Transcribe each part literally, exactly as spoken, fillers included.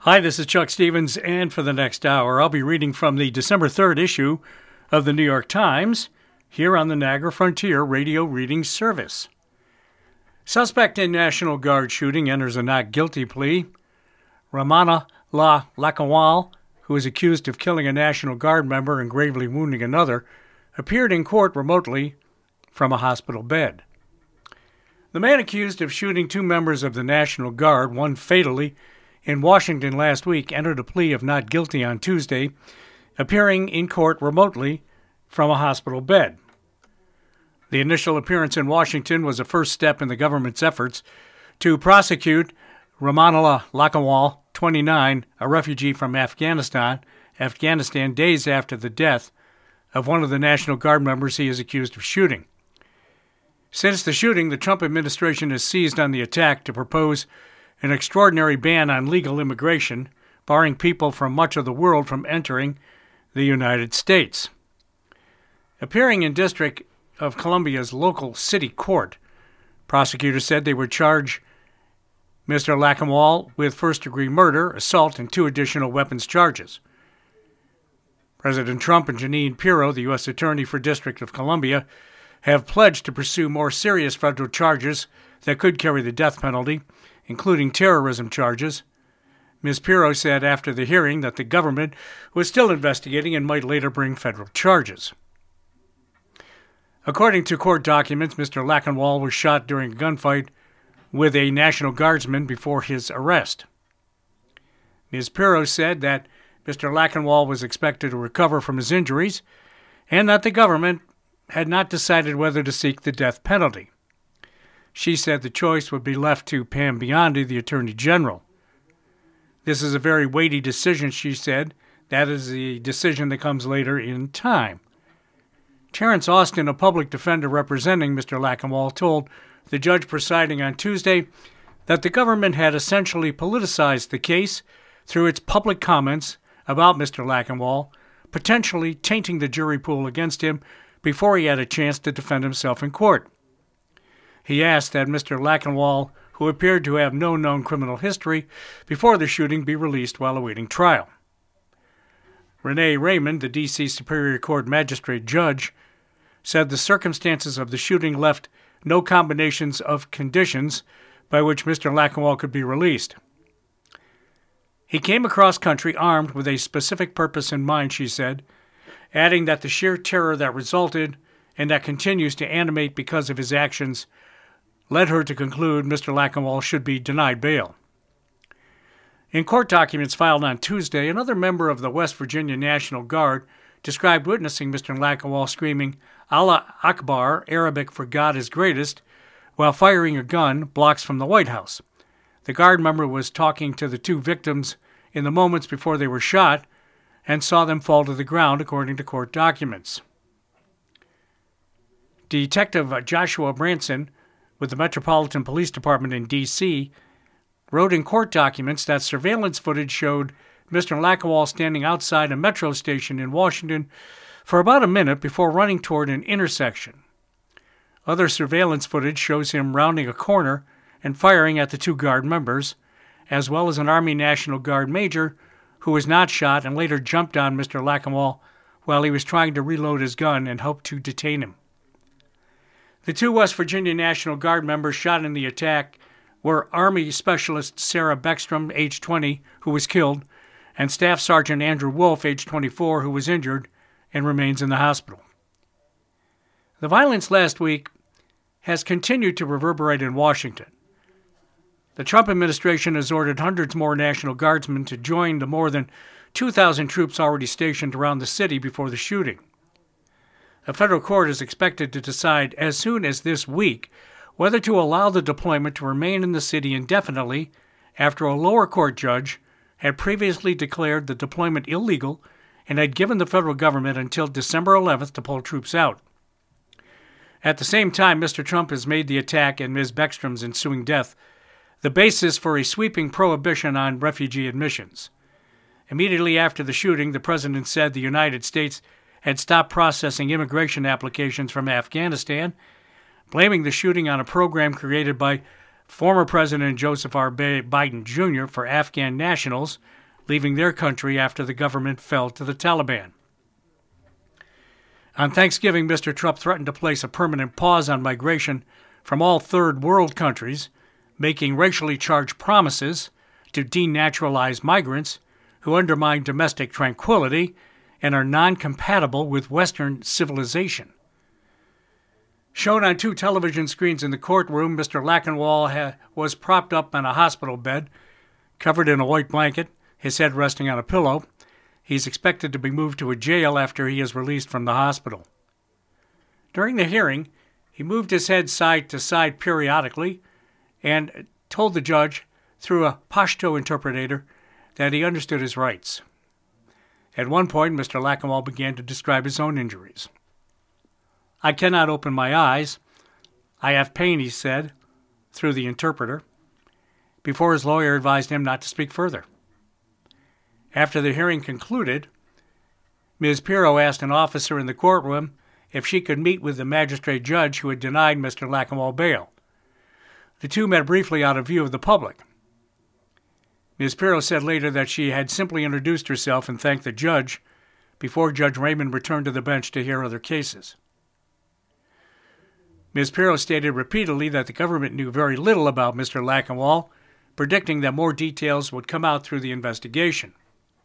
Hi, this is Chuck Stevens, and for the next hour, I'll be reading from the December third issue of the New York Times here on the Niagara Frontier Radio Reading Service. Suspect in National Guard shooting enters a not guilty plea. Ramana La Lakanwal, who is accused of killing a National Guard member and gravely wounding another, appeared in court remotely from a hospital bed. The man accused of shooting two members of the National Guard, one fatally, in Washington last week, entered a plea of not guilty on Tuesday, appearing in court remotely from a hospital bed. The initial appearance in Washington was a first step in the government's efforts to prosecute Ramanala Lakanwal, twenty-nine, a refugee from Afghanistan, Afghanistan days after the death of one of the National Guard members he is accused of shooting. Since the shooting, the Trump administration has seized on the attack to propose an extraordinary ban on legal immigration, barring people from much of the world from entering the United States. Appearing in District of Columbia's local city court, prosecutors said they would charge Mister Lakanwal with first-degree murder, assault, and two additional weapons charges. President Trump and Jeanine Pirro, the U S Attorney for District of Columbia, have pledged to pursue more serious federal charges that could carry the death penalty, including terrorism charges. Miz Pirro said after the hearing that the government was still investigating and might later bring federal charges. According to court documents, Mister Lakanwal was shot during a gunfight with a National Guardsman before his arrest. Miz Pirro said that Mister Lakanwal was expected to recover from his injuries and that the government had not decided whether to seek the death penalty. She said the choice would be left to Pam Biondi, the Attorney General. This is a very weighty decision, she said. That is the decision that comes later in time. Terrence Austin, a public defender representing Mister Lakanwal, told the judge presiding on Tuesday that the government had essentially politicized the case through its public comments about Mister Lakanwal, potentially tainting the jury pool against him before he had a chance to defend himself in court. He asked that Mister Lakanwal, who appeared to have no known criminal history before the shooting, be released while awaiting trial. Renee Raymond, the D C Superior Court magistrate judge, said the circumstances of the shooting left no combinations of conditions by which Mister Lakanwal could be released. He came across country armed with a specific purpose in mind, she said, adding that the sheer terror that resulted and that continues to animate because of his actions led her to conclude Mister Lakanwal should be denied bail. In court documents filed on Tuesday, another member of the West Virginia National Guard described witnessing Mister Lakanwal screaming Allah Akbar, Arabic for God is greatest, while firing a gun blocks from the White House. The Guard member was talking to the two victims in the moments before they were shot and saw them fall to the ground, according to court documents. Detective Joshua Branson, with the Metropolitan Police Department in D C, wrote in court documents that surveillance footage showed Mister Lakanwal standing outside a metro station in Washington for about a minute before running toward an intersection. Other surveillance footage shows him rounding a corner and firing at the two Guard members, as well as an Army National Guard major who was not shot and later jumped on Mister Lakanwal while he was trying to reload his gun and hoped to detain him. The two West Virginia National Guard members shot in the attack were Army Specialist Sarah Beckstrom, age twenty, who was killed, and Staff Sergeant Andrew Wolf, age twenty-four, who was injured and remains in the hospital. The violence last week has continued to reverberate in Washington. The Trump administration has ordered hundreds more National Guardsmen to join the more than two thousand troops already stationed around the city before the shooting. A federal court is expected to decide as soon as this week whether to allow the deployment to remain in the city indefinitely after a lower court judge had previously declared the deployment illegal and had given the federal government until December eleventh to pull troops out. At the same time, Mister Trump has made the attack and Miz Beckstrom's ensuing death the basis for a sweeping prohibition on refugee admissions. Immediately after the shooting, the president said the United States had stopped processing immigration applications from Afghanistan, blaming the shooting on a program created by former President Joseph R. Biden Junior for Afghan nationals leaving their country after the government fell to the Taliban. On Thanksgiving, Mister Trump threatened to place a permanent pause on migration from all third world countries, making racially charged promises to denaturalize migrants who undermine domestic tranquility and are non-compatible with Western civilization. Shown on two television screens in the courtroom, Mister Lackenwall ha- was propped up on a hospital bed, covered in a white blanket, his head resting on a pillow. He's expected to be moved to a jail after he is released from the hospital. During the hearing, he moved his head side to side periodically and told the judge, through a Pashto interpreter, that he understood his rights. At one point, Mister Lackenwall began to describe his own injuries. "I cannot open my eyes. I have pain," he said, through the interpreter, before his lawyer advised him not to speak further. After the hearing concluded, Miz Pirro asked an officer in the courtroom if she could meet with the magistrate judge who had denied Mister Lackenwall bail. The two met briefly out of view of the public. Miz Pirro said later that she had simply introduced herself and thanked the judge before Judge Raymond returned to the bench to hear other cases. Miz Pirro stated repeatedly that the government knew very little about Mister Lackenwall, predicting that more details would come out through the investigation.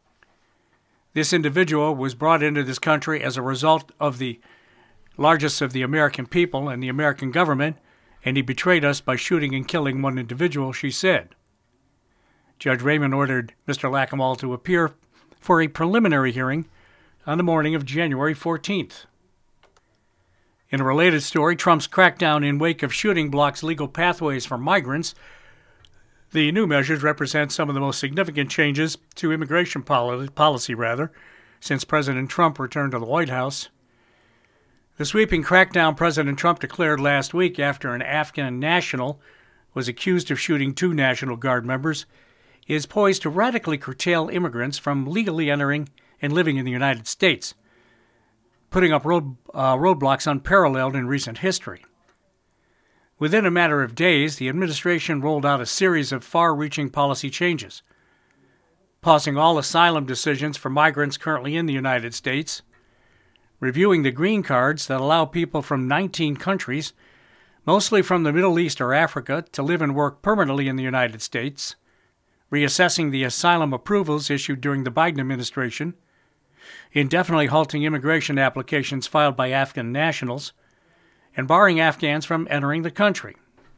This individual was brought into this country as a result of the largest of the American people and the American government, and he betrayed us by shooting and killing one individual, she said. Judge Raymond ordered Mister Lackenwall to appear for a preliminary hearing on the morning of January fourteenth. In a related story, Trump's crackdown in wake of shooting blocks legal pathways for migrants. The new measures represent some of the most significant changes to immigration policy, rather, since President Trump returned to the White House. The sweeping crackdown President Trump declared last week after an Afghan national was accused of shooting two National Guard members is poised to radically curtail immigrants from legally entering and living in the United States, putting up road, uh, roadblocks unparalleled in recent history. Within a matter of days, the administration rolled out a series of far-reaching policy changes, pausing all asylum decisions for migrants currently in the United States, reviewing the green cards that allow people from nineteen countries, mostly from the Middle East or Africa, to live and work permanently in the United States, reassessing the asylum approvals issued during the Biden administration, indefinitely halting immigration applications filed by Afghan nationals, and barring Afghans from entering the country.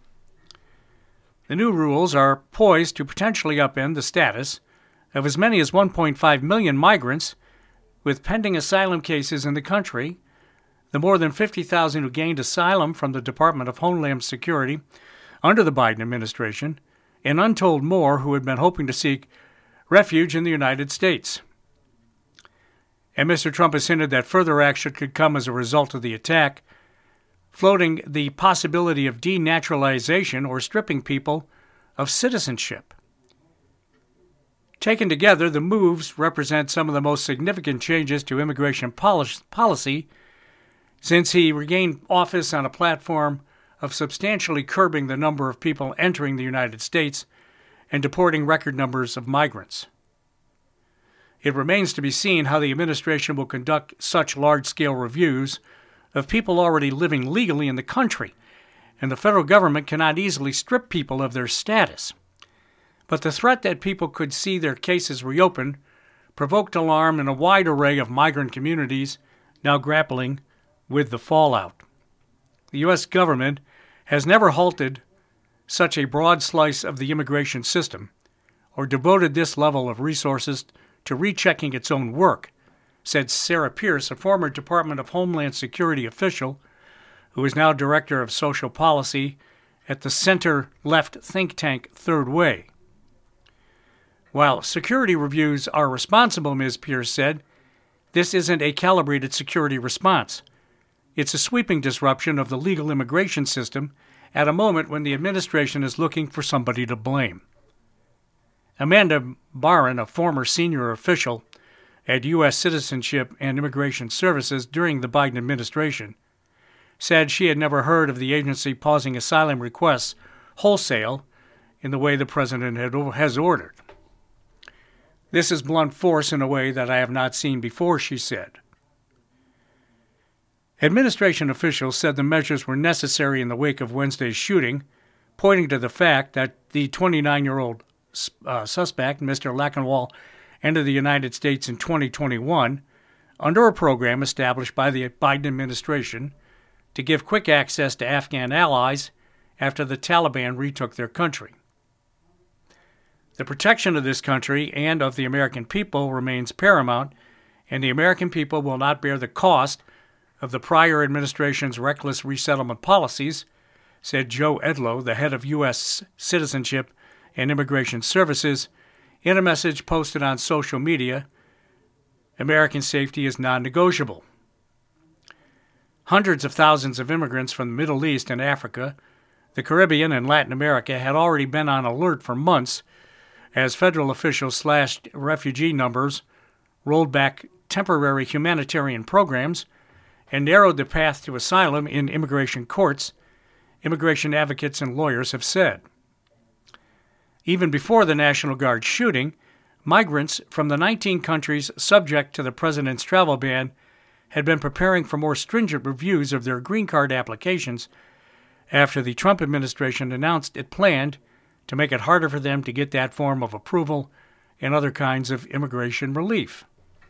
The new rules are poised to potentially upend the status of as many as one point five million migrants with pending asylum cases in the country, the more than fifty thousand who gained asylum from the Department of Homeland Security under the Biden administration, and untold more who had been hoping to seek refuge in the United States. And Mister Trump has hinted that further action could come as a result of the attack, floating the possibility of denaturalization or stripping people of citizenship. Taken together, the moves represent some of the most significant changes to immigration policy since he regained office on a platform of substantially curbing the number of people entering the United States and deporting record numbers of migrants. It remains to be seen how the administration will conduct such large-scale reviews of people already living legally in the country, and the federal government cannot easily strip people of their status. But the threat that people could see their cases reopened provoked alarm in a wide array of migrant communities now grappling with the fallout. The U S government has never halted such a broad slice of the immigration system or devoted this level of resources to rechecking its own work, said Sarah Pierce, a former Department of Homeland Security official who is now Director of Social Policy at the center-left think tank Third Way. While security reviews are responsible, Miz Pierce said, this isn't a calibrated security response. It's a sweeping disruption of the legal immigration system at a moment when the administration is looking for somebody to blame. Amanda Barron, a former senior official at U S Citizenship and Immigration Services during the Biden administration, said she had never heard of the agency pausing asylum requests wholesale in the way the president had, has ordered. This is blunt force in a way that I have not seen before, she said. Administration officials said the measures were necessary in the wake of Wednesday's shooting, pointing to the fact that the twenty-nine-year-old uh, suspect, Mister Lachenwall, entered the United States in twenty twenty-one under a program established by the Biden administration to give quick access to Afghan allies after the Taliban retook their country. The protection of this country and of the American people remains paramount, and the American people will not bear the cost of the prior administration's reckless resettlement policies, said Joe Edlow, the head of U S Citizenship and Immigration Services, in a message posted on social media. American safety is non-negotiable. Hundreds of thousands of immigrants from the Middle East and Africa, the Caribbean, and Latin America had already been on alert for months as federal officials slashed refugee numbers, rolled back temporary humanitarian programs, and narrowed the path to asylum in immigration courts, immigration advocates and lawyers have said. Even before the National Guard shooting, migrants from the nineteen countries subject to the president's travel ban had been preparing for more stringent reviews of their green card applications after the Trump administration announced it planned to make it harder for them to get that form of approval and other kinds of immigration relief.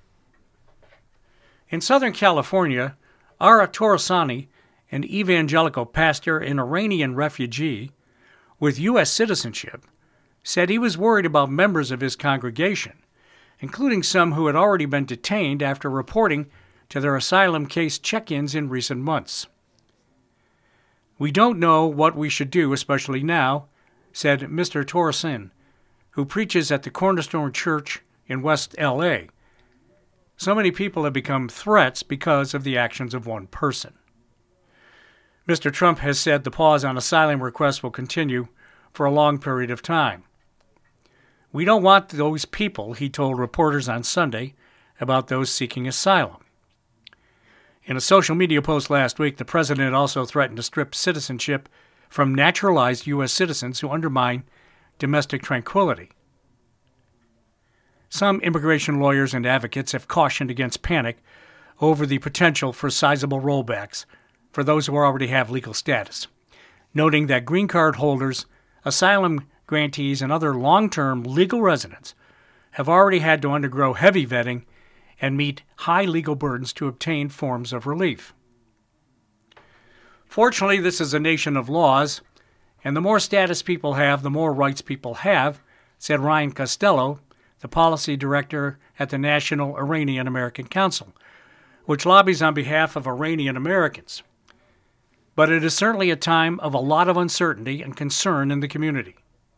In Southern California, Ara Torresani, an evangelical pastor and Iranian refugee with U S citizenship, said he was worried about members of his congregation, including some who had already been detained after reporting to their asylum case check-ins in recent months. "We don't know what we should do, especially now," said Mister Torresan, who preaches at the Cornerstone Church in West L A. "So many people have become threats because of the actions of one person." Mister Trump has said the pause on asylum requests will continue for a long period of time. "We don't want those people," he told reporters on Sunday about those seeking asylum. In a social media post last week, the president also threatened to strip citizenship from naturalized U S citizens who undermine domestic tranquility. Some immigration lawyers and advocates have cautioned against panic over the potential for sizable rollbacks for those who already have legal status, noting that green card holders, asylum grantees, and other long-term legal residents have already had to undergo heavy vetting and meet high legal burdens to obtain forms of relief. Fortunately, this is a nation of laws, and the more status people have, the more rights people have, said Ryan Costello, the policy director at the National Iranian American Council, which lobbies on behalf of Iranian Americans. But it is certainly a time of a lot of uncertainty and concern in the community.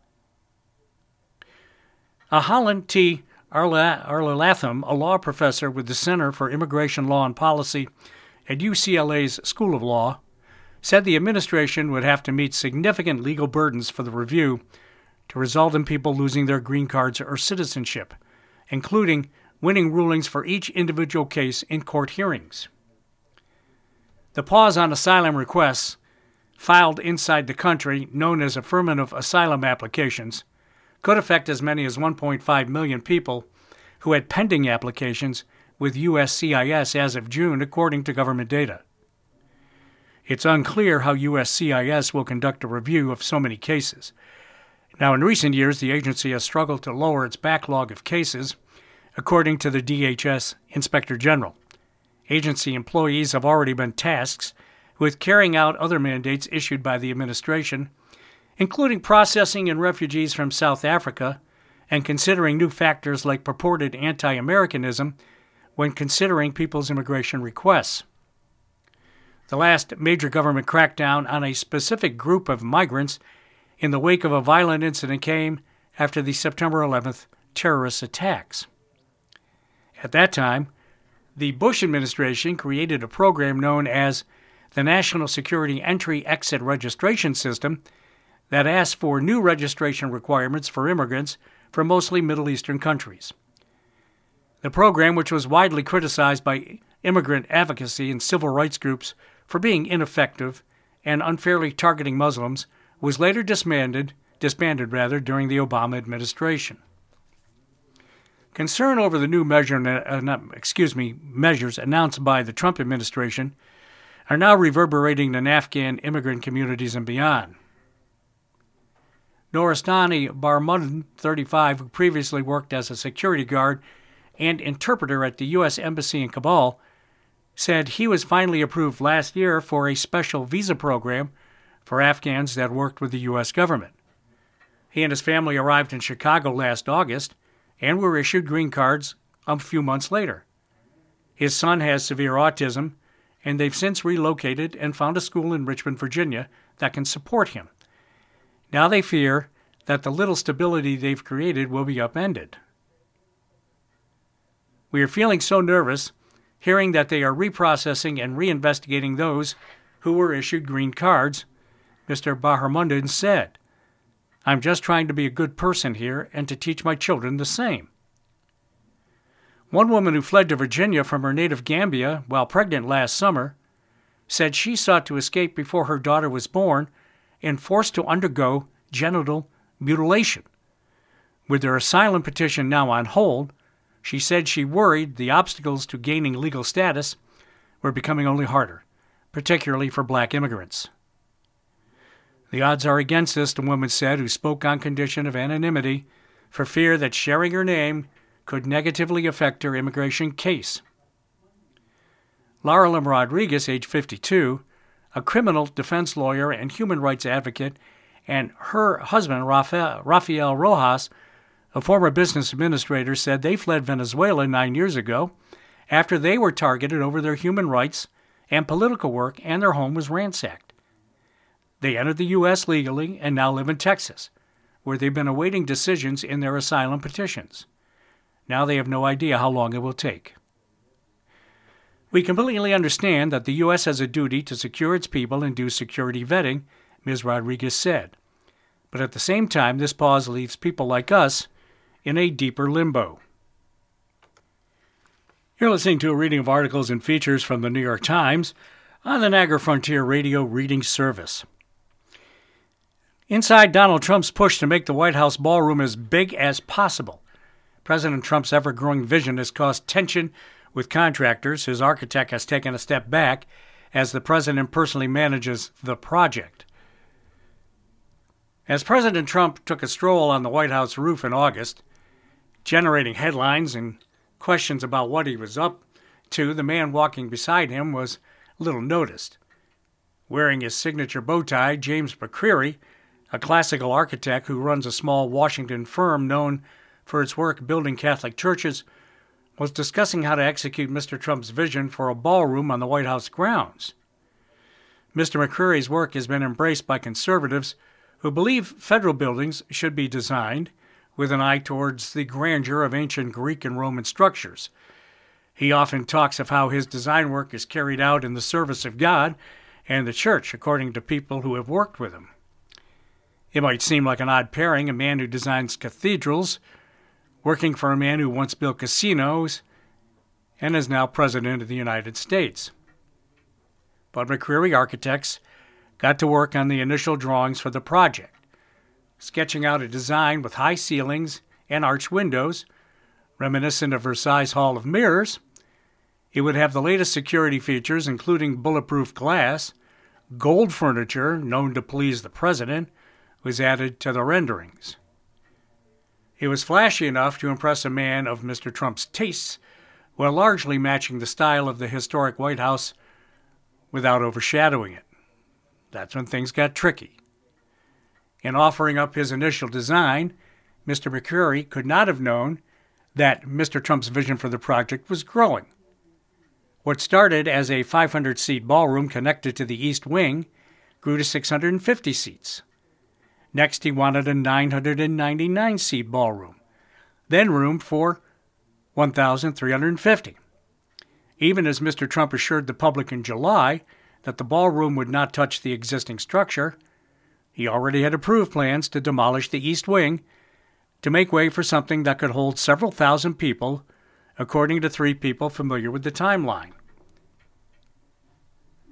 Ahalan T. Arlalatham, a law professor with the Center for Immigration Law and Policy at U C L A's School of Law, said the administration would have to meet significant legal burdens for the review to result in people losing their green cards or citizenship, including winning rulings for each individual case in court hearings. The pause on asylum requests filed inside the country, known as affirmative asylum applications, could affect as many as one point five million people who had pending applications with U S C I S as of June, according to government data. It's unclear how U S C I S will conduct a review of so many cases. Now, in recent years, the agency has struggled to lower its backlog of cases, according to the D H S Inspector General. Agency employees have already been tasked with carrying out other mandates issued by the administration, including processing in refugees from South Africa and considering new factors like purported anti-Americanism when considering people's immigration requests. The last major government crackdown on a specific group of migrants in the wake of a violent incident came after the September eleventh terrorist attacks. At that time, the Bush administration created a program known as the National Security Entry-Exit Registration System that asked for new registration requirements for immigrants from mostly Middle Eastern countries. The program, which was widely criticized by immigrant advocacy and civil rights groups for being ineffective and unfairly targeting Muslims, was later disbanded, disbanded rather, during the Obama administration. Concern over the new measure, uh, not, excuse me, measures announced by the Trump administration are now reverberating in Afghan immigrant communities and beyond. Noristani Barmudin, thirty-five, who previously worked as a security guard and interpreter at the U S Embassy in Kabul, said he was finally approved last year for a special visa program for Afghans that worked with the U S government. He and his family arrived in Chicago last August and were issued green cards a few months later. His son has severe autism, and they've since relocated and found a school in Richmond, Virginia that can support him. Now they fear that the little stability they've created will be upended. We are feeling so nervous hearing that they are reprocessing and reinvestigating those who were issued green cards, Mister Baharmundin said. I'm just trying to be a good person here and to teach my children the same. One woman who fled to Virginia from her native Gambia while pregnant last summer said she sought to escape before her daughter was born and forced to undergo genital mutilation. With her asylum petition now on hold, she said she worried the obstacles to gaining legal status were becoming only harder, particularly for black immigrants. The odds are against this, the woman said, who spoke on condition of anonymity for fear that sharing her name could negatively affect her immigration case. Laura Lim Rodriguez, age fifty-two, a criminal defense lawyer and human rights advocate, and her husband, Rafael, Rafael Rojas, a former business administrator, said they fled Venezuela nine years ago after they were targeted over their human rights and political work and their home was ransacked. They entered the U S legally and now live in Texas, where they've been awaiting decisions in their asylum petitions. Now they have no idea how long it will take. We completely understand that the U S has a duty to secure its people and do security vetting, Miz Rodriguez said. But at the same time, this pause leaves people like us in a deeper limbo. You're listening to a reading of articles and features from the New York Times on the Niagara Frontier Radio Reading Service. Inside Donald Trump's push to make the White House ballroom as big as possible, President Trump's ever-growing vision has caused tension with contractors. His architect has taken a step back as the president personally manages the project. As President Trump took a stroll on the White House roof in August, generating headlines and questions about what he was up to, the man walking beside him was little noticed. Wearing his signature bow tie, James McCreary, a classical architect who runs a small Washington firm known for its work building Catholic churches, was discussing how to execute Mister Trump's vision for a ballroom on the White House grounds. Mister McCreary's work has been embraced by conservatives who believe federal buildings should be designed with an eye towards the grandeur of ancient Greek and Roman structures. He often talks of how his design work is carried out in the service of God and the church, according to people who have worked with him. It might seem like an odd pairing, a man who designs cathedrals, working for a man who once built casinos and is now President of the United States. But McCreary Architects got to work on the initial drawings for the project, sketching out a design with high ceilings and arched windows, reminiscent of Versailles Hall of Mirrors. It would have the latest security features, including bulletproof glass. Gold furniture, known to please the president, was added to the renderings. It was flashy enough to impress a man of Mister Trump's tastes, while largely matching the style of the historic White House without overshadowing it. That's when things got tricky. In offering up his initial design, Mister McCreary could not have known that Mister Trump's vision for the project was growing. What started as a five hundred seat ballroom connected to the East Wing grew to six hundred fifty seats. Next, he wanted a nine hundred ninety-nine seat ballroom, then room for one thousand three hundred fifty. Even as Mister Trump assured the public in July that the ballroom would not touch the existing structure, he already had approved plans to demolish the East Wing to make way for something that could hold several thousand people, according to three people familiar with the timeline.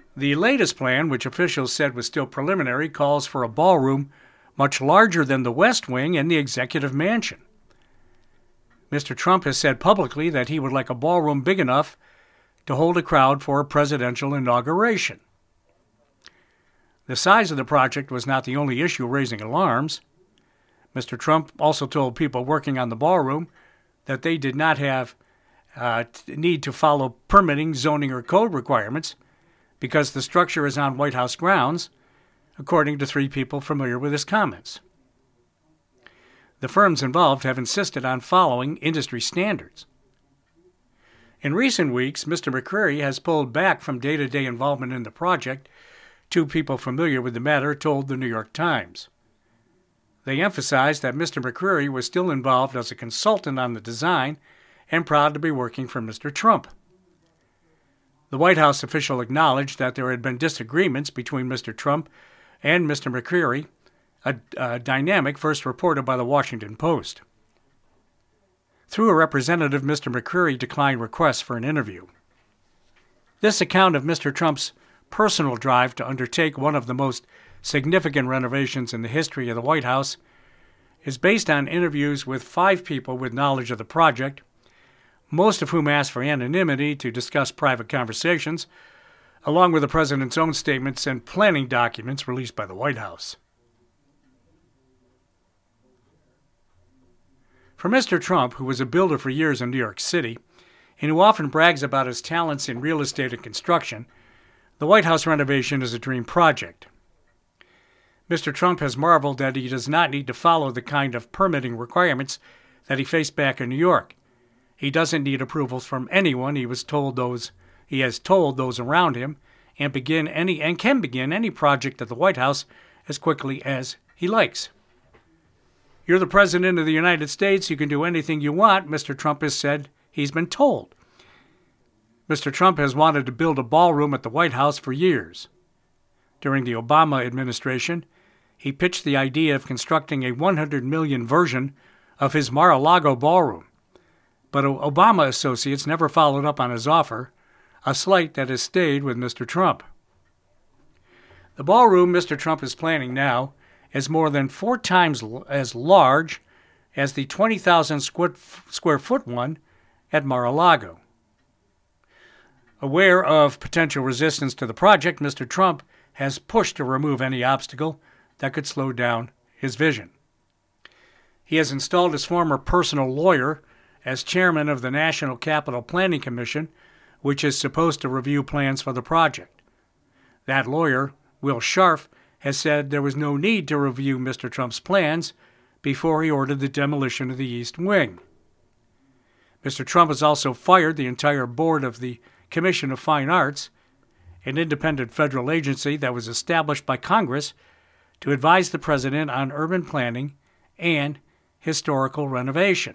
The latest plan, which officials said was still preliminary, calls for a ballroom much larger than the West Wing and the Executive Mansion. Mister Trump has said publicly that he would like a ballroom big enough to hold a crowd for a presidential inauguration. The size of the project was not the only issue raising alarms. Mister Trump also told people working on the ballroom that they did not have uh, need to follow permitting, zoning, or code requirements because the structure is on White House grounds, according to three people familiar with his comments. The firms involved have insisted on following industry standards. In recent weeks, Mister McCreary has pulled back from day-to-day involvement in the project. Two people familiar with the matter told the New York Times. They emphasized that Mister McCreary was still involved as a consultant on the design and proud to be working for Mister Trump. The White House official acknowledged that there had been disagreements between Mister Trump and Mister McCreary, a, a dynamic first reported by the Washington Post. Through a representative, Mister McCreary declined requests for an interview. This account of Mister Trump's personal drive to undertake one of the most significant renovations in the history of the White House is based on interviews with five people with knowledge of the project, most of whom asked for anonymity to discuss private conversations, along with the president's own statements and planning documents released by the White House. For Mister Trump, who was a builder for years in New York City, and who often brags about his talents in real estate and construction, the White House renovation is a dream project. Mister Trump has marveled that he does not need to follow the kind of permitting requirements that he faced back in New York. He doesn't need approvals from anyone. He was told those he has told those around him, and begin any and can begin any project at the White House as quickly as he likes. You're the President of the United States. You can do anything you want, Mister Trump has said he's been told. Mister Trump has wanted to build a ballroom at the White House for years. During the Obama administration, he pitched the idea of constructing a one hundred million dollars version of his Mar-a-Lago ballroom. But Obama associates never followed up on his offer, a slight that has stayed with Mister Trump. The ballroom Mister Trump is planning now is more than four times as large as the twenty thousand square foot one at Mar-a-Lago. Aware of potential resistance to the project, Mister Trump has pushed to remove any obstacle that could slow down his vision. He has installed his former personal lawyer as chairman of the National Capital Planning Commission, which is supposed to review plans for the project. That lawyer, Will Scharf, has said there was no need to review Mister Trump's plans before he ordered the demolition of the East Wing. Mister Trump has also fired the entire board of the Commission of Fine Arts, an independent federal agency that was established by Congress to advise the president on urban planning and historical renovation.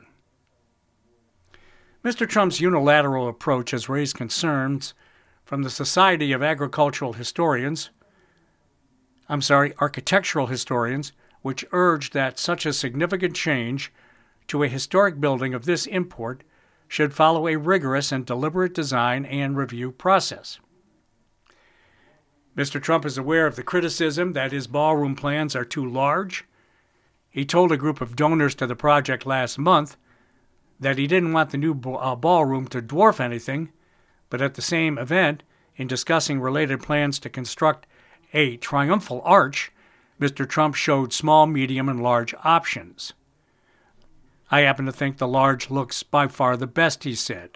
Mister Trump's unilateral approach has raised concerns from the Society of Agricultural Historians, I'm sorry, Architectural Historians, which urged that such a significant change to a historic building of this import should follow a rigorous and deliberate design and review process. Mister Trump is aware of the criticism that his ballroom plans are too large. He told a group of donors to the project last month that he didn't want the new ballroom to dwarf anything, but at the same event, in discussing related plans to construct a triumphal arch, Mister Trump showed small, medium, and large options. I happen to think the large looks by far the best, he said.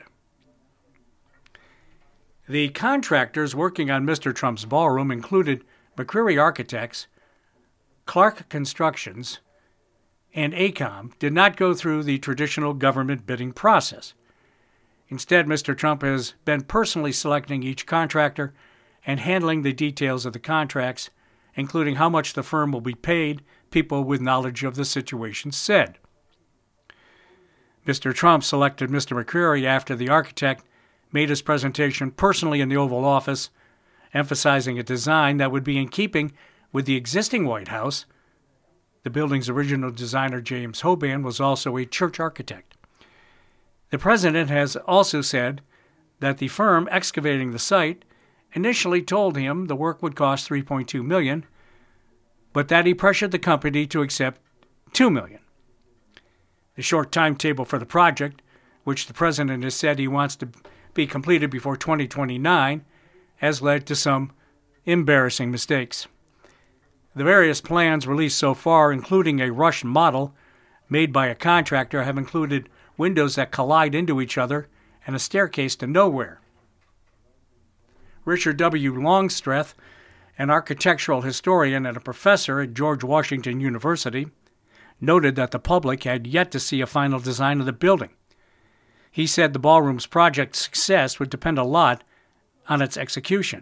The contractors working on Mister Trump's ballroom included McCreary Architects, Clark Constructions, and AECOM did not go through the traditional government bidding process. Instead, Mister Trump has been personally selecting each contractor and handling the details of the contracts, including how much the firm will be paid, people with knowledge of the situation said. Mister Trump selected Mister McCreary after the architect made his presentation personally in the Oval Office, emphasizing a design that would be in keeping with the existing White House. The building's original designer, James Hoban, was also a church architect. The president has also said that the firm excavating the site initially told him the work would cost three point two million dollars, but that he pressured the company to accept two million dollars. The short timetable for the project, which the president has said he wants to be completed before twenty twenty-nine, has led to some embarrassing mistakes. The various plans released so far, including a rushed model made by a contractor, have included windows that collide into each other and a staircase to nowhere. Richard W. Longstreth, an architectural historian and a professor at George Washington University, noted that the public had yet to see a final design of the building. He said the ballroom's project success would depend a lot on its execution.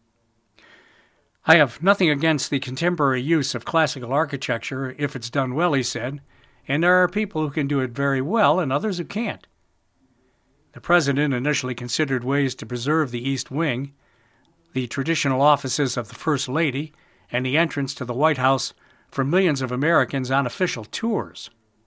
I have nothing against the contemporary use of classical architecture if it's done well, he said, and there are people who can do it very well and others who can't. The president initially considered ways to preserve the East Wing, the traditional offices of the First Lady, and the entrance to the White House for millions of Americans on official tours.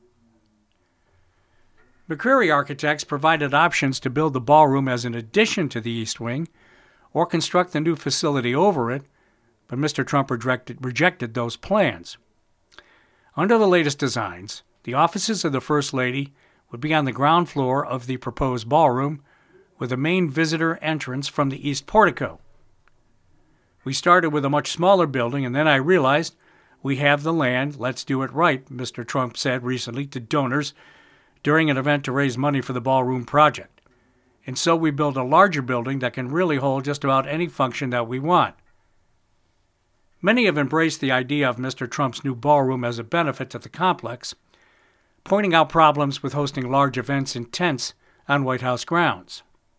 McCreary Architects provided options to build the ballroom as an addition to the East Wing or construct the new facility over it, but Mister Trump rejected, rejected those plans. Under the latest designs, the offices of the First Lady would be on the ground floor of the proposed ballroom, with a main visitor entrance from the east portico. We started with a much smaller building, and then I realized we have the land, let's do it right, Mister Trump said recently to donors during an event to raise money for the ballroom project. And so we built a larger building that can really hold just about any function that we want. Many have embraced the idea of Mister Trump's new ballroom as a benefit to the complex, pointing out problems with hosting large events in tents on White House grounds.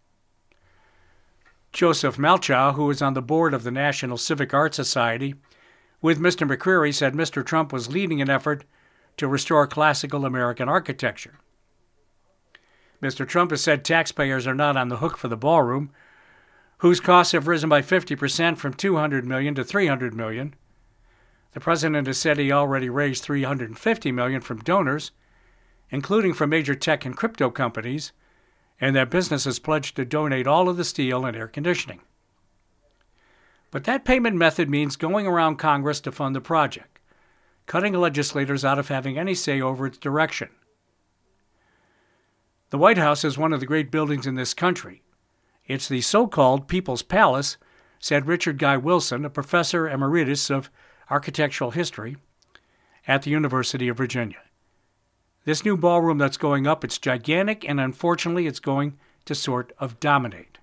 Joseph Malchow, who is on the board of the National Civic Arts Society, with Mister McCreary, said Mister Trump was leading an effort to restore classical American architecture. Mister Trump has said taxpayers are not on the hook for the ballroom, whose costs have risen by fifty percent from two hundred million dollars to three hundred million dollars. The president has said he already raised three hundred fifty million dollars from donors, including from major tech and crypto companies, and that businesses pledged to donate all of the steel and air conditioning. But that payment method means going around Congress to fund the project, cutting legislators out of having any say over its direction. The White House is one of the great buildings in this country. It's the so-called People's Palace, said Richard Guy Wilson, a professor emeritus of architectural history at the University of Virginia. This new ballroom that's going up, it's gigantic, and unfortunately it's going to sort of dominate.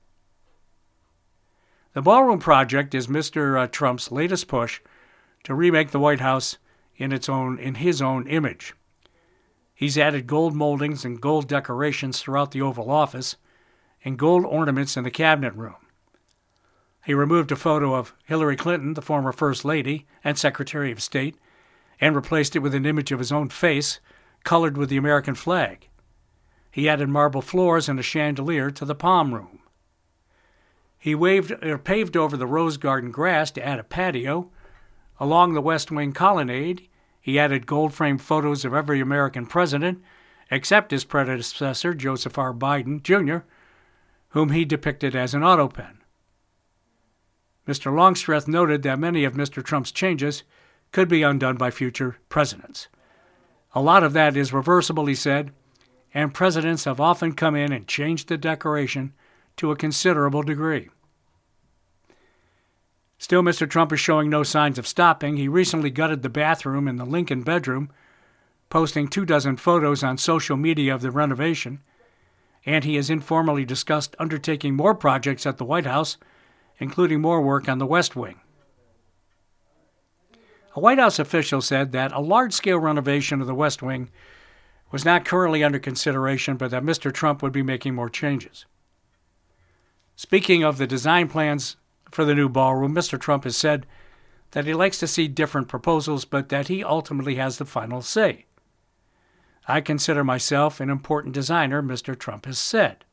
The ballroom project is Mister Uh, Trump's latest push to remake the White House in its own, in his own image. He's added gold moldings and gold decorations throughout the Oval Office, and gold ornaments in the cabinet room. He removed a photo of Hillary Clinton, the former First Lady and Secretary of State, and replaced it with an image of his own face, colored with the American flag. He added marble floors and a chandelier to the palm room. He waved, or paved over the rose garden grass to add a patio. Along the West Wing colonnade, he added gold-framed photos of every American president, except his predecessor, Joseph R. Biden, Junior, whom he depicted as an autopen. Mister Longstreth noted that many of Mister Trump's changes could be undone by future presidents. A lot of that is reversible, he said, and presidents have often come in and changed the decoration to a considerable degree. Still, Mister Trump is showing no signs of stopping. He recently gutted the bathroom in the Lincoln bedroom, posting two dozen photos on social media of the renovation, and he has informally discussed undertaking more projects at the White House, including more work on the West Wing. A White House official said that a large-scale renovation of the West Wing was not currently under consideration, but that Mister Trump would be making more changes. Speaking of the design plans for the new ballroom, Mister Trump has said that he likes to see different proposals, but that he ultimately has the final say. I consider myself an important designer, Mister Trump has said.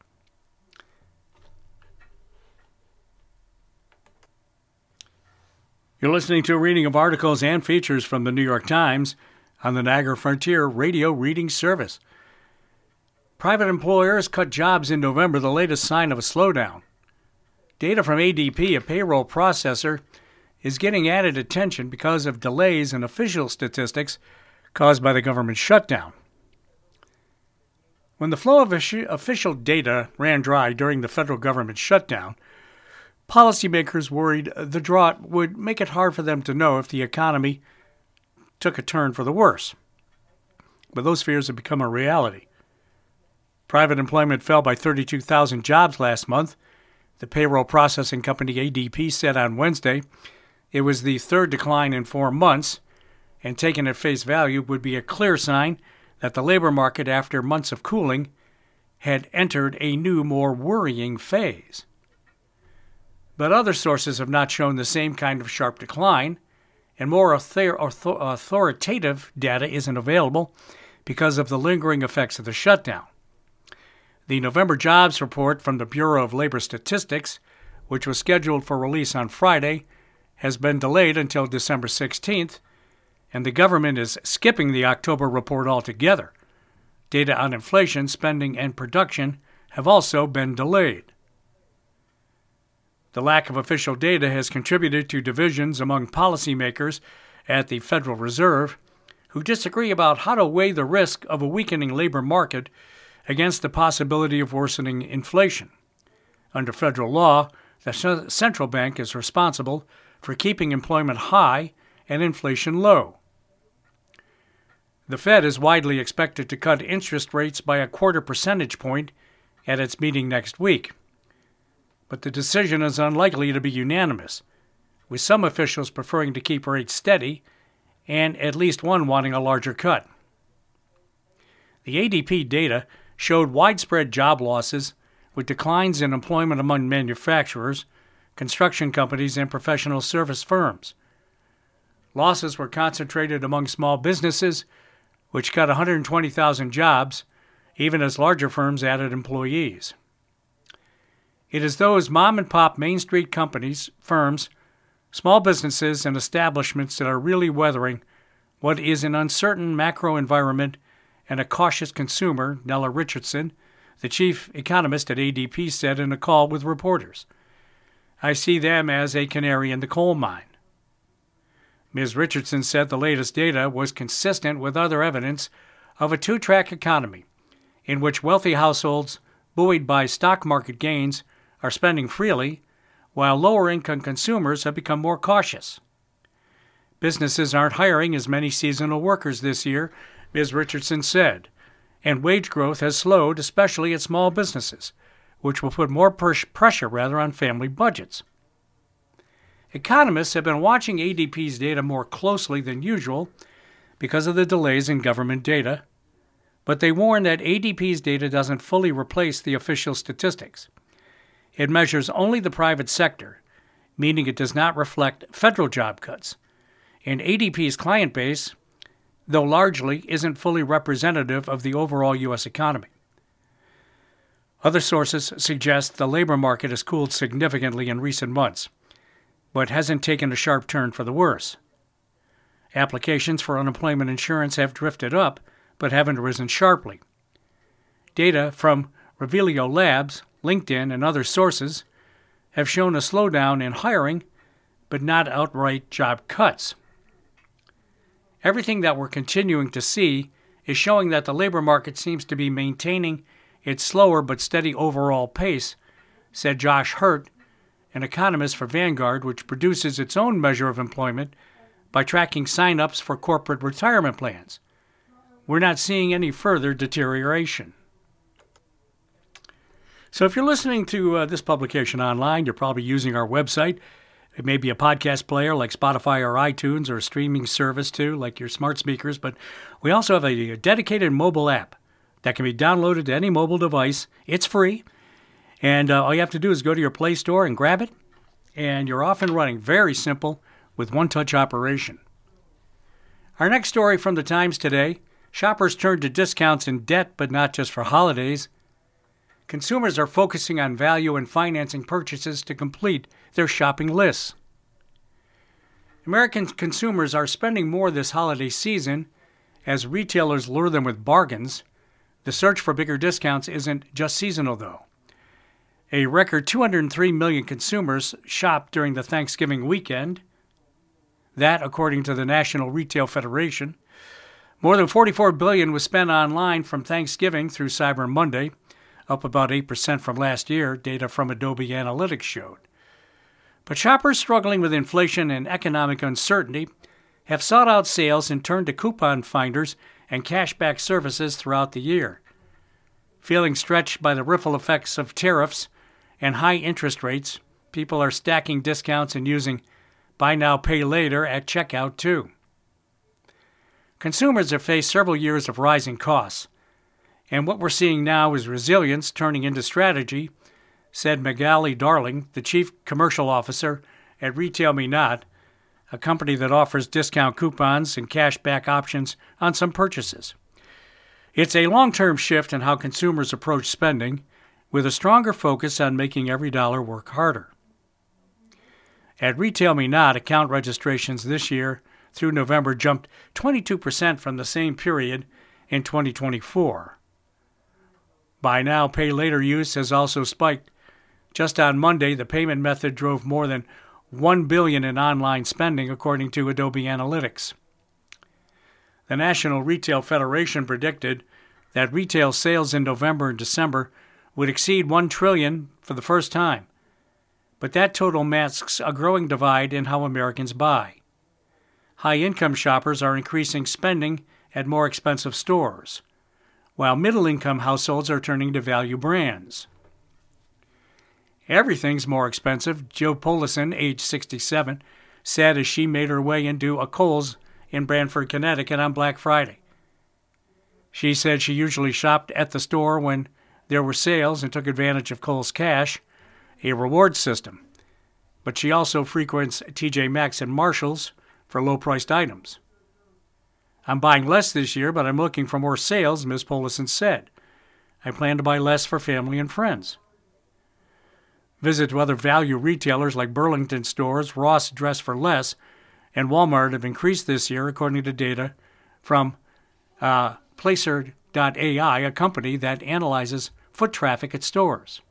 You're listening to a reading of articles and features from the New York Times on the Niagara Frontier Radio Reading Service. Private employers cut jobs in November, the latest sign of a slowdown. Data from A D P, a payroll processor, is getting added attention because of delays in official statistics caused by the government shutdown. When the flow of official data ran dry during the federal government shutdown, policymakers worried the drought would make it hard for them to know if the economy took a turn for the worse. But those fears have become a reality. Private employment fell by thirty-two thousand jobs last month. The payroll processing company A D P said on Wednesday it was the third decline in four months, and taken at face value would be a clear sign that the labor market, after months of cooling, had entered a new, more worrying phase. But other sources have not shown the same kind of sharp decline, and more author- author- authoritative data isn't available because of the lingering effects of the shutdown. The November jobs report from the Bureau of Labor Statistics, which was scheduled for release on Friday, has been delayed until December sixteenth, and the government is skipping the October report altogether. Data on inflation, spending, and production have also been delayed. The lack of official data has contributed to divisions among policymakers at the Federal Reserve, who disagree about how to weigh the risk of a weakening labor market against the possibility of worsening inflation. Under federal law, the central bank is responsible for keeping employment high and inflation low. The Fed is widely expected to cut interest rates by a quarter percentage point at its meeting next week. But the decision is unlikely to be unanimous, with some officials preferring to keep rates steady and at least one wanting a larger cut. The A D P data showed widespread job losses with declines in employment among manufacturers, construction companies, and professional service firms. Losses were concentrated among small businesses, which cut one hundred twenty thousand jobs, even as larger firms added employees. It is those mom-and-pop Main Street companies, firms, small businesses, and establishments that are really weathering what is an uncertain macro environment and a cautious consumer, Nella Richardson, the chief economist at A D P, said in a call with reporters. I see them as a canary in the coal mine. Miz Richardson said the latest data was consistent with other evidence of a two-track economy in which wealthy households, buoyed by stock market gains, are spending freely, while lower-income consumers have become more cautious. Businesses aren't hiring as many seasonal workers this year, Miz Richardson said, and wage growth has slowed, especially at small businesses, which will put more pers- pressure rather on family budgets. Economists have been watching A D P's data more closely than usual because of the delays in government data, but they warn that A D P's data doesn't fully replace the official statistics. It measures only the private sector, meaning it does not reflect federal job cuts, and A D P's client base, though largely, isn't fully representative of the overall U S economy. Other sources suggest the labor market has cooled significantly in recent months, but hasn't taken a sharp turn for the worse. Applications for unemployment insurance have drifted up, but haven't risen sharply. Data from Revelio Labs, LinkedIn, and other sources have shown a slowdown in hiring, but not outright job cuts. Everything that we're continuing to see is showing that the labor market seems to be maintaining its slower but steady overall pace, said Josh Hurt, an economist for Vanguard, which produces its own measure of employment by tracking sign-ups for corporate retirement plans. We're not seeing any further deterioration. So if you're listening to uh, this publication online, you're probably using our website. It may be a podcast player like Spotify or iTunes, or a streaming service too, like your smart speakers. But we also have a, a dedicated mobile app that can be downloaded to any mobile device. It's free. And uh, all you have to do is go to your Play Store and grab it, and you're off and running. Very simple with one-touch operation. Our next story from the Times today, shoppers turn to discounts in debt, but not just for holidays. Consumers are focusing on value and financing purchases to complete their shopping lists. American consumers are spending more this holiday season as retailers lure them with bargains. The search for bigger discounts isn't just seasonal, though. A record two hundred three million consumers shopped during the Thanksgiving weekend. That, according to the National Retail Federation. More than forty-four billion dollars was spent online from Thanksgiving through Cyber Monday, up about eight percent from last year, data from Adobe Analytics showed. But shoppers struggling with inflation and economic uncertainty have sought out sales and turned to coupon finders and cashback services throughout the year. Feeling stretched by the ripple effects of tariffs and high interest rates, people are stacking discounts and using buy now, pay later at checkout too. Consumers have faced several years of rising costs, and what we're seeing now is resilience turning into strategy, said Magali Darling, the chief commercial officer at Retail Me Not, a company that offers discount coupons and cashback options on some purchases. It's a long-term shift in how consumers approach spending, with a stronger focus on making every dollar work harder. At Retail Me Not, account registrations this year through November jumped twenty-two percent from the same period in twenty twenty-four. Buy now, pay later use has also spiked. Just on Monday, the payment method drove more than one billion dollars in online spending, according to Adobe Analytics. The National Retail Federation predicted that retail sales in November and December would exceed one trillion dollars for the first time. But that total masks a growing divide in how Americans buy. High-income shoppers are increasing spending at more expensive stores, while middle-income households are turning to value brands. Everything's more expensive, Jo Polison, age sixty-seven, said as she made her way into a Kohl's in Branford, Connecticut on Black Friday. She said she usually shopped at the store when there were sales and took advantage of Kohl's Cash, a reward system. But she also frequents T J Maxx and Marshall's for low-priced items. I'm buying less this year, but I'm looking for more sales, Miz Polison said. I plan to buy less for family and friends. Visits to other value retailers like Burlington stores, Ross Dress for Less, and Walmart have increased this year, according to data from uh, Placer dot A I, a company that analyzes foot traffic at stores.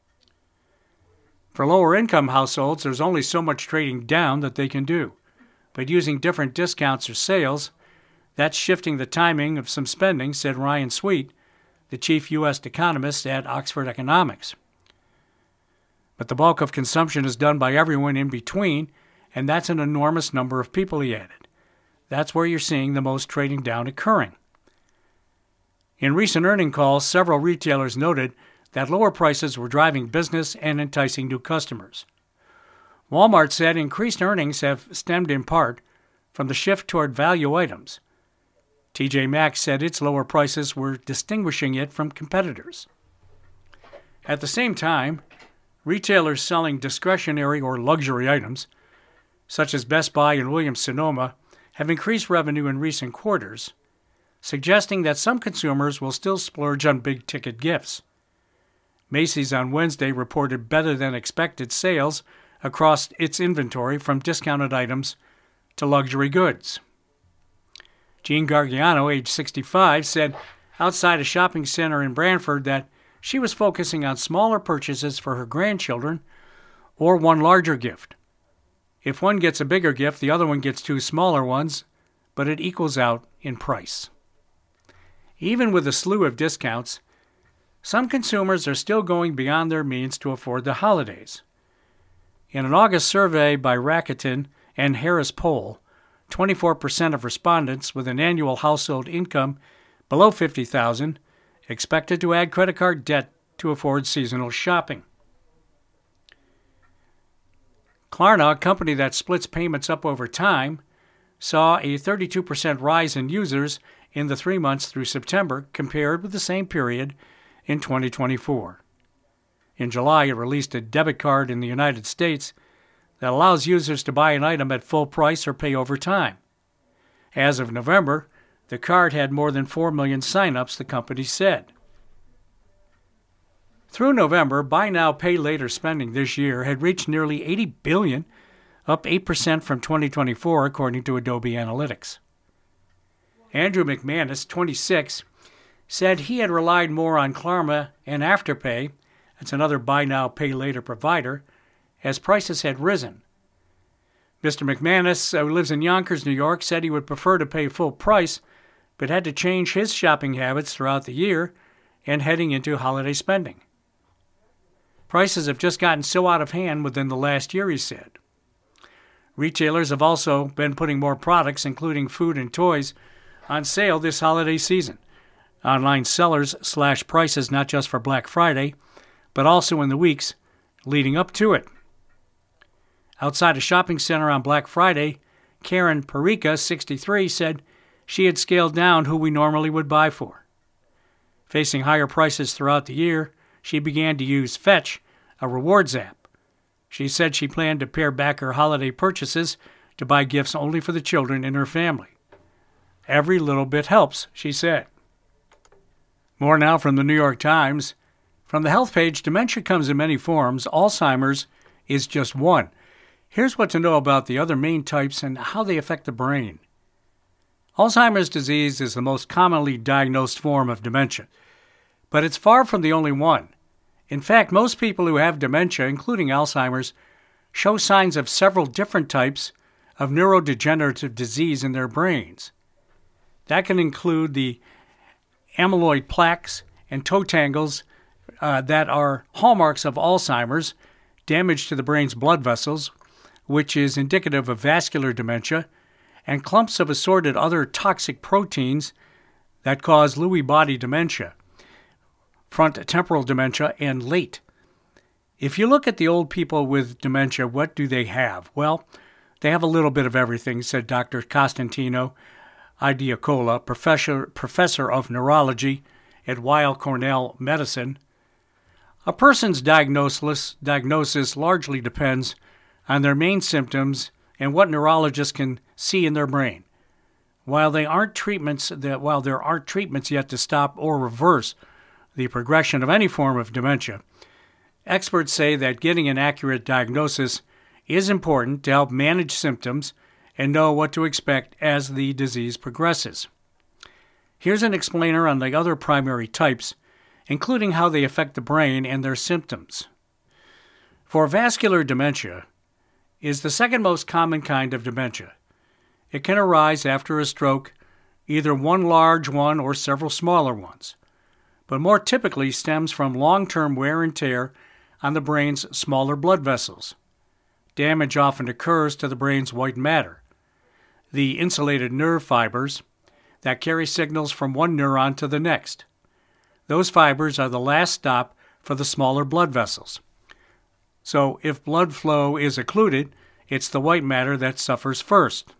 For lower-income households, there's only so much trading down that they can do. But using different discounts or sales, that's shifting the timing of some spending, said Ryan Sweet, the chief U S economist at Oxford Economics. But the bulk of consumption is done by everyone in between, and that's an enormous number of people, he added. That's where you're seeing the most trading down occurring. In recent earnings calls, several retailers noted that lower prices were driving business and enticing new customers. Walmart said increased earnings have stemmed in part from the shift toward value items. T J Maxx said its lower prices were distinguishing it from competitors. At the same time, retailers selling discretionary or luxury items, such as Best Buy and Williams-Sonoma, have increased revenue in recent quarters, suggesting that some consumers will still splurge on big-ticket gifts. Macy's on Wednesday reported better-than-expected sales across its inventory from discounted items to luxury goods. Jean Gargiano, age sixty-five, said outside a shopping center in Branford that she was focusing on smaller purchases for her grandchildren or one larger gift. If one gets a bigger gift, the other one gets two smaller ones, but it equals out in price. Even with a slew of discounts, some consumers are still going beyond their means to afford the holidays. In an August survey by Rakuten and Harris Poll, twenty-four percent of respondents with an annual household income below fifty thousand dollars expected to add credit card debt to afford seasonal shopping. Klarna, a company that splits payments up over time, saw a thirty-two percent rise in users in the three months through September compared with the same period in twenty twenty-four. In July, it released a debit card in the United States that allows users to buy an item at full price or pay over time. As of November, the card had more than four million sign-ups, the company said. Through November, buy now, pay later spending this year had reached nearly eighty billion dollars, up eight percent from twenty twenty-four, according to Adobe Analytics. Andrew McManus, twenty-six, said he had relied more on Klarna and Afterpay It's another buy now, pay later provider, as prices had risen. Mister McManus, who lives in Yonkers, New York, said he would prefer to pay full price, but had to change his shopping habits throughout the year and heading into holiday spending. Prices have just gotten so out of hand within the last year, he said. Retailers have also been putting more products, including food and toys, on sale this holiday season. Online sellers slash prices not just for Black Friday, but also in the weeks leading up to it. Outside a shopping center on Black Friday, Karen Perica, sixty-three, said she had scaled down who we normally would buy for. Facing higher prices throughout the year, she began to use Fetch, a rewards app. She said she planned to pare back her holiday purchases to buy gifts only for the children in her family. Every little bit helps, she said. More now from the New York Times. From the health page, dementia comes in many forms. Alzheimer's is just one. Here's what to know about the other main types and how they affect the brain. Alzheimer's disease is the most commonly diagnosed form of dementia, but it's far from the only one. In fact, most people who have dementia, including Alzheimer's, show signs of several different types of neurodegenerative disease in their brains. That can include the amyloid plaques and toe tangles uh, that are hallmarks of Alzheimer's, damage to the brain's blood vessels, which is indicative of vascular dementia, and clumps of assorted other toxic proteins that cause Lewy body dementia, frontotemporal dementia, and late. If you look at the old people with dementia, what do they have? Well, they have a little bit of everything, said Doctor Costantino Idiacola, professor, professor of neurology at Weill Cornell Medicine. A person's diagnosis, diagnosis largely depends on their main symptoms and what neurologists can see in their brain. While they aren't treatments that while there aren't treatments yet to stop or reverse the progression of any form of dementia, experts say that getting an accurate diagnosis is important to help manage symptoms and know what to expect as the disease progresses. Here's an explainer on the other primary types, including how they affect the brain and their symptoms. For vascular dementia is the second most common kind of dementia. It can arise after a stroke, either one large one or several smaller ones, but more typically stems from long-term wear and tear on the brain's smaller blood vessels. Damage often occurs to the brain's white matter, the insulated nerve fibers that carry signals from one neuron to the next. Those fibers are the last stop for the smaller blood vessels. So if blood flow is occluded, it's the white matter that suffers first.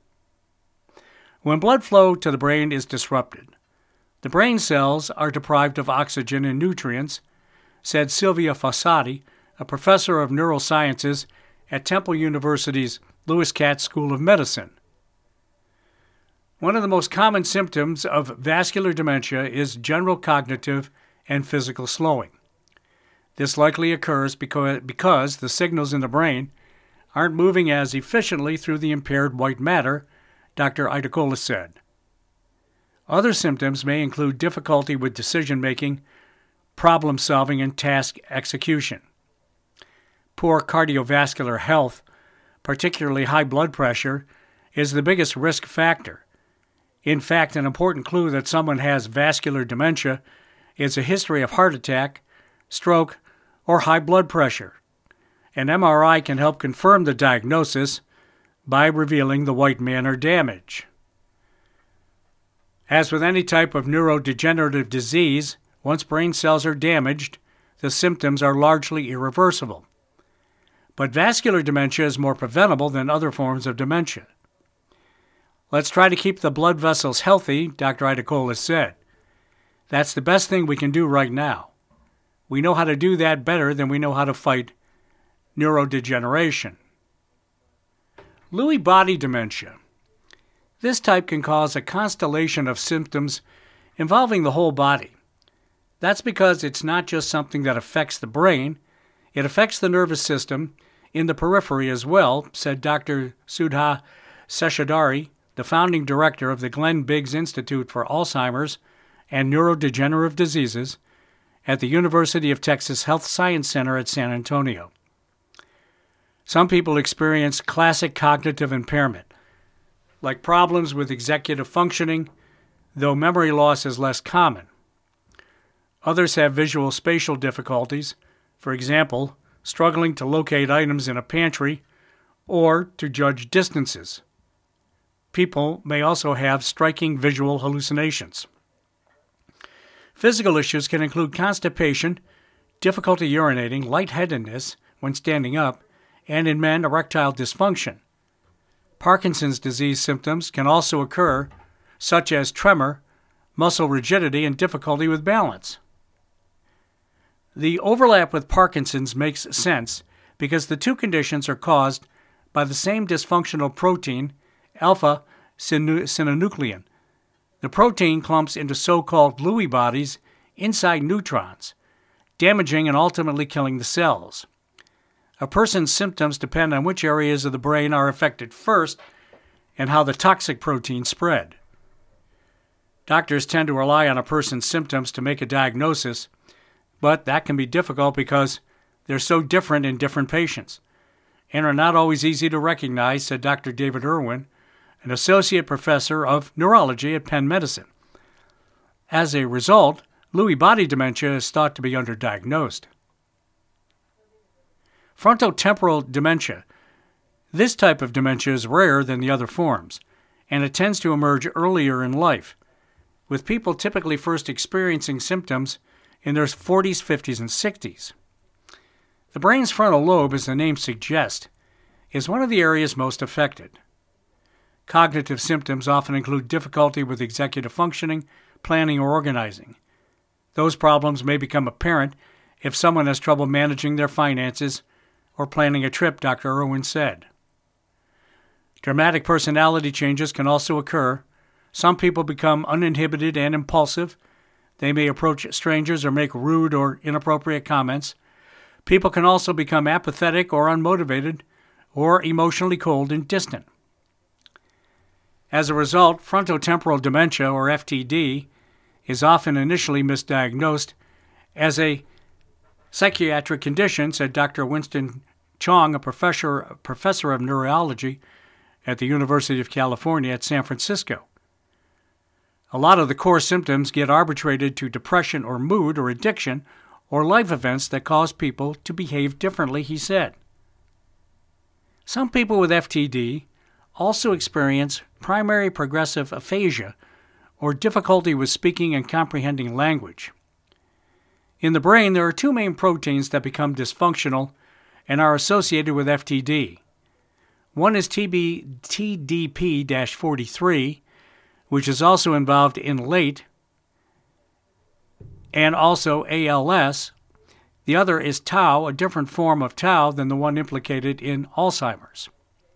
When blood flow to the brain is disrupted, the brain cells are deprived of oxygen and nutrients, said Silvia Fossati, a professor of neurosciences at Temple University's Lewis Katz School of Medicine. One of the most common symptoms of vascular dementia is general cognitive and physical slowing. This likely occurs because, because the signals in the brain aren't moving as efficiently through the impaired white matter, Doctor Idiacola said. Other symptoms may include difficulty with decision-making, problem-solving, and task execution. Poor cardiovascular health, particularly high blood pressure, is the biggest risk factor. In fact, an important clue that someone has vascular dementia is a history of heart attack, stroke, or high blood pressure. An M R I can help confirm the diagnosis by revealing the white matter damage. As with any type of neurodegenerative disease, once brain cells are damaged, the symptoms are largely irreversible. But vascular dementia is more preventable than other forms of dementia. Let's try to keep the blood vessels healthy, Doctor Idiacola said. That's the best thing we can do right now. We know how to do that better than we know how to fight neurodegeneration. Lewy body dementia. This type can cause a constellation of symptoms involving the whole body. That's because it's not just something that affects the brain, it affects the nervous system in the periphery as well, said Doctor Sudha Seshadri, the founding director of the Glenn Biggs Institute for Alzheimer's and Neurodegenerative Diseases, at the University of Texas Health Science Center at San Antonio. Some people experience classic cognitive impairment, like problems with executive functioning, though memory loss is less common. Others have visual spatial difficulties, for example, struggling to locate items in a pantry or to judge distances. People may also have striking visual hallucinations. Physical issues can include constipation, difficulty urinating, lightheadedness when standing up, and in men, erectile dysfunction. Parkinson's disease symptoms can also occur, such as tremor, muscle rigidity, and difficulty with balance. The overlap with Parkinson's makes sense because the two conditions are caused by the same dysfunctional protein, alpha-synuclein. The protein clumps into so-called Lewy bodies inside neutrons, damaging and ultimately killing the cells. A person's symptoms depend on which areas of the brain are affected first and how the toxic protein spread. Doctors tend to rely on a person's symptoms to make a diagnosis, but that can be difficult because they're so different in different patients and are not always easy to recognize, said Doctor David Irwin, an associate professor of neurology at Penn Medicine. As a result, Lewy body dementia is thought to be underdiagnosed. Frontotemporal dementia. This type of dementia is rarer than the other forms, and it tends to emerge earlier in life, with people typically first experiencing symptoms in their forties, fifties, and sixties. The brain's frontal lobe, as the name suggests, is one of the areas most affected. Cognitive symptoms often include difficulty with executive functioning, planning, or organizing. Those problems may become apparent if someone has trouble managing their finances or planning a trip, Doctor Irwin said. Dramatic personality changes can also occur. Some people become uninhibited and impulsive. They may approach strangers or make rude or inappropriate comments. People can also become apathetic or unmotivated or emotionally cold and distant. As a result, frontotemporal dementia, or F T D, is often initially misdiagnosed as a psychiatric condition, said Doctor Winston Chong, a professor, a professor of neurology at the University of California at San Francisco. A lot of the core symptoms get arbitrated to depression or mood or addiction or life events that cause people to behave differently, he said. Some people with F T D also experience primary progressive aphasia, or difficulty with speaking and comprehending language. In the brain, there are two main proteins that become dysfunctional and are associated with F T D. One is T D P forty-three, which is also involved in late, and also A L S. The other is tau, a different form of tau than the one implicated in Alzheimer's.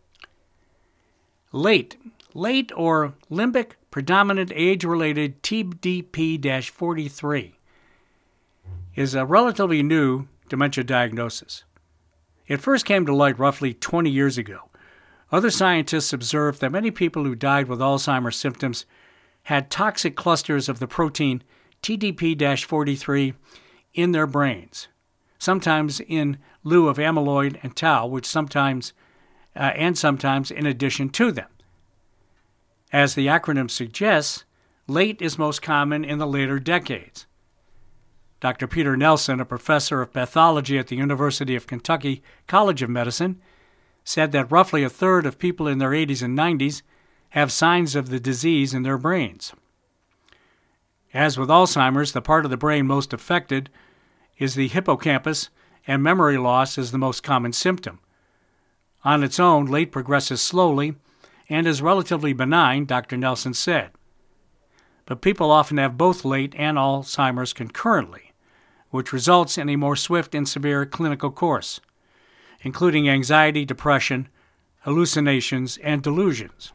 Late, late or limbic predominant age-related T D P forty-three is a relatively new dementia diagnosis. It first came to light roughly twenty years ago. Other scientists observed that many people who died with Alzheimer's symptoms had toxic clusters of the protein T D P forty-three in their brains, sometimes in lieu of amyloid and tau, which sometimes uh, and sometimes in addition to them. As the acronym suggests, late is most common in the later decades. Doctor Peter Nelson, a professor of pathology at the University of Kentucky College of Medicine, said that roughly a third of people in their eighties and nineties have signs of the disease in their brains. As with Alzheimer's, the part of the brain most affected is the hippocampus, and memory loss is the most common symptom. On its own, late progresses slowly and is relatively benign, Doctor Nelson said. But people often have both late and Alzheimer's concurrently, which results in a more swift and severe clinical course, including anxiety, depression, hallucinations, and delusions.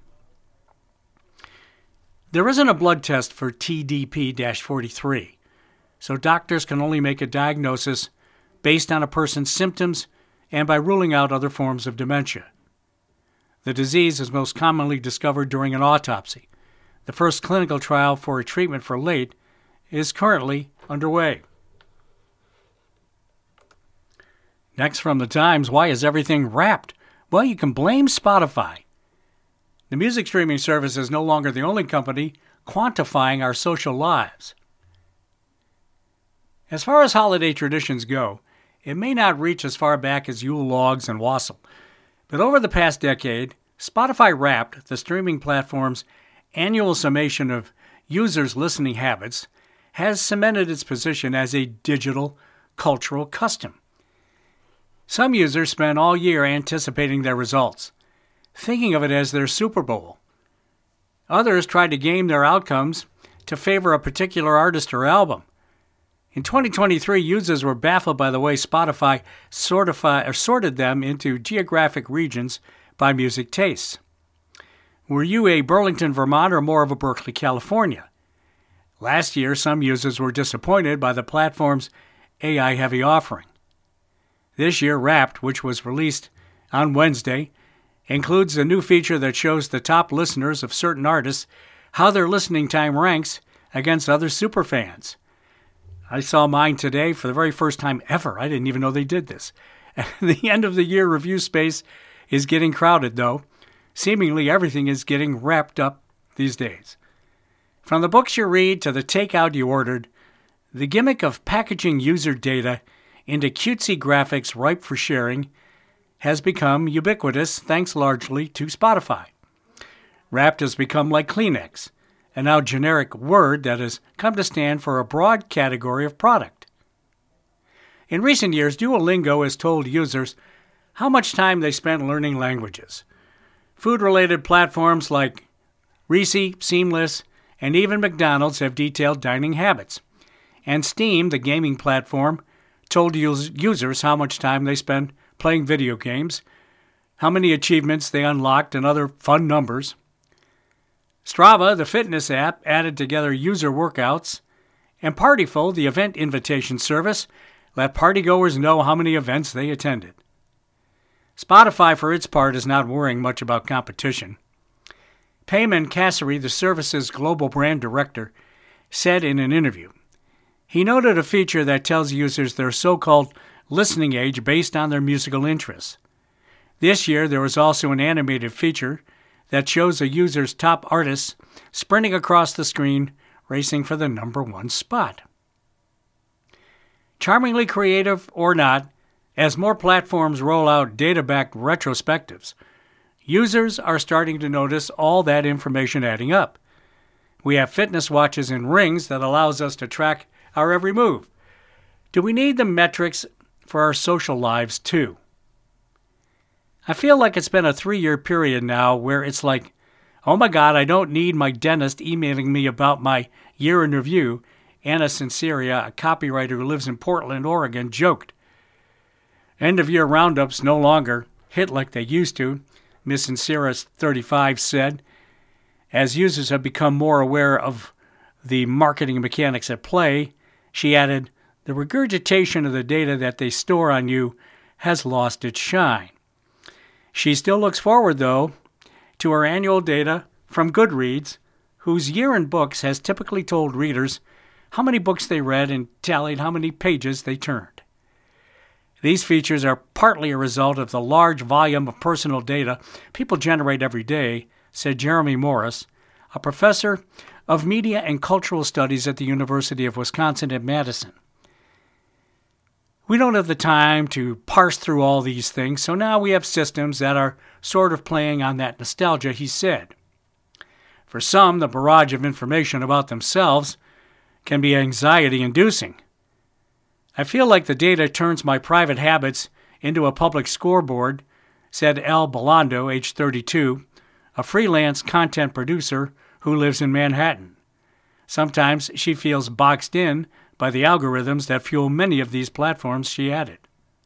There isn't a blood test for T D P forty-three, so doctors can only make a diagnosis based on a person's symptoms and by ruling out other forms of dementia. The disease is most commonly discovered during an autopsy. The first clinical trial for a treatment for late is currently underway. Next from the Times, why is everything Wrapped? Well, you can blame Spotify. The music streaming service is no longer the only company quantifying our social lives. As far as holiday traditions go, it may not reach as far back as Yule logs and wassail, but over the past decade, Spotify Wrapped, the streaming platform's annual summation of users' listening habits, has cemented its position as a digital cultural custom. Some users spend all year anticipating their results, thinking of it as their Super Bowl. Others try to game their outcomes to favor a particular artist or album. In twenty twenty-three, users were baffled by the way Spotify sortify, or sorted them into geographic regions by music tastes. Were you a Burlington, Vermont, or more of a Berkeley, California? Last year, some users were disappointed by the platform's A I-heavy offering. This year, Wrapped, which was released on Wednesday, includes a new feature that shows the top listeners of certain artists how their listening time ranks against other superfans. I saw mine today for the very first time ever. I didn't even know they did this. The end of the year review space is getting crowded, though. Seemingly everything is getting wrapped up these days. From the books you read to the takeout you ordered, the gimmick of packaging user data into cutesy graphics ripe for sharing has become ubiquitous thanks largely to Spotify. Wrapped has become like Kleenex, a now generic word that has come to stand for a broad category of product. In recent years, Duolingo has told users how much time they spent learning languages. Food-related platforms like Reese, Seamless, and even McDonald's have detailed dining habits. And Steam, the gaming platform, told users how much time they spend playing video games, how many achievements they unlocked, and other fun numbers. Strava, the fitness app, added together user workouts, and Partyful, the event invitation service, let partygoers know how many events they attended. Spotify, for its part, is not worrying much about competition. Payman Kassery, the service's global brand director, said in an interview, he noted a feature that tells users their so-called listening age based on their musical interests. This year, there was also an animated feature that shows a user's top artists sprinting across the screen, racing for the number one spot. Charmingly creative or not, as more platforms roll out data-backed retrospectives, users are starting to notice all that information adding up. We have fitness watches and rings that allows us to track our every move. Do we need the metrics for our social lives too? I feel like it's been a three-year period now where it's like, oh my God, I don't need my dentist emailing me about my year in review, Anna Sinceria, a copywriter who lives in Portland, Oregon, joked. End-of-year roundups no longer hit like they used to, Miss Sincera, thirty-five, said. As users have become more aware of the marketing mechanics at play, she added, the regurgitation of the data that they store on you has lost its shine. She still looks forward, though, to her annual data from Goodreads, whose year in books has typically told readers how many books they read and tallied how many pages they turned. These features are partly a result of the large volume of personal data people generate every day, said Jeremy Morris, a professor of media and cultural studies at the University of Wisconsin at Madison. We don't have the time to parse through all these things, so now we have systems that are sort of playing on that nostalgia, he said. For some, the barrage of information about themselves can be anxiety-inducing. I feel like the data turns my private habits into a public scoreboard, said Al Belando, age thirty-two, a freelance content producer who lives in Manhattan. Sometimes she feels boxed in by the algorithms that fuel many of these platforms, she added.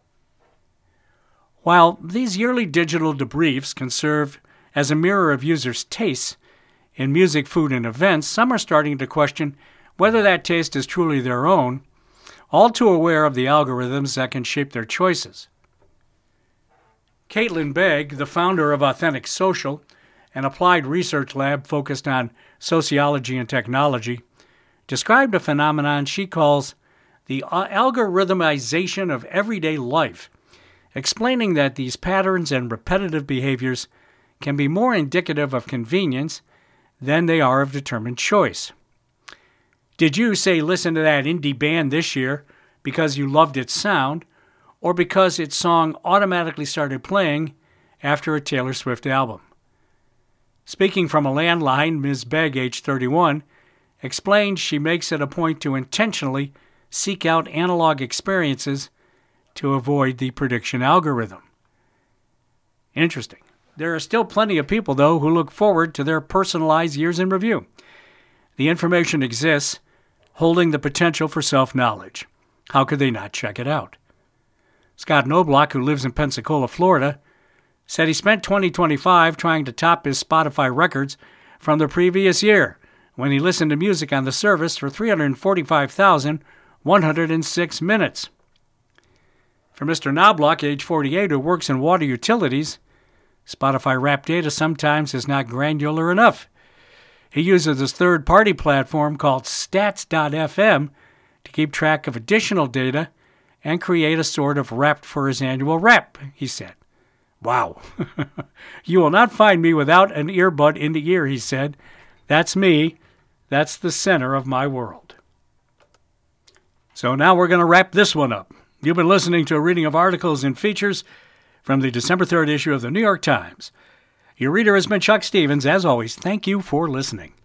While these yearly digital debriefs can serve as a mirror of users' tastes in music, food, and events, some are starting to question whether that taste is truly their own, all too aware of the algorithms that can shape their choices. Caitlin Begg, the founder of Authentic Social, an applied research lab focused on sociology and technology, described a phenomenon she calls the algorithmization of everyday life explaining that these patterns and repetitive behaviors can be more indicative of convenience than they are of determined choice. Did you, say, listen to that indie band this year because you loved its sound, or because its song automatically started playing after a Taylor Swift album? Speaking from a landline, Miz Begg, age thirty-one, explained she makes it a point to intentionally seek out analog experiences to avoid the prediction algorithm. Interesting. There are still plenty of people, though, who look forward to their personalized years in review. The information exists, holding the potential for self-knowledge. How could they not check it out? Scott Knobloch, who lives in Pensacola, Florida, said he spent twenty twenty-five trying to top his Spotify records from the previous year, when he listened to music on the service for three hundred forty-five thousand one hundred six minutes. For Mister Knobloch, age forty-eight, who works in water utilities, Spotify Wrapped data sometimes is not granular enough. He uses his third-party platform called stats dot f m to keep track of additional data and create a sort of Wrapped for his annual Wrap, he said. Wow. You will not find me without an earbud in the ear, he said. That's me. That's the center of my world. So now we're going to wrap this one up. You've been listening to a reading of articles and features from the December third issue of the New York Times. Your reader has been Chuck Stevens. As always, thank you for listening.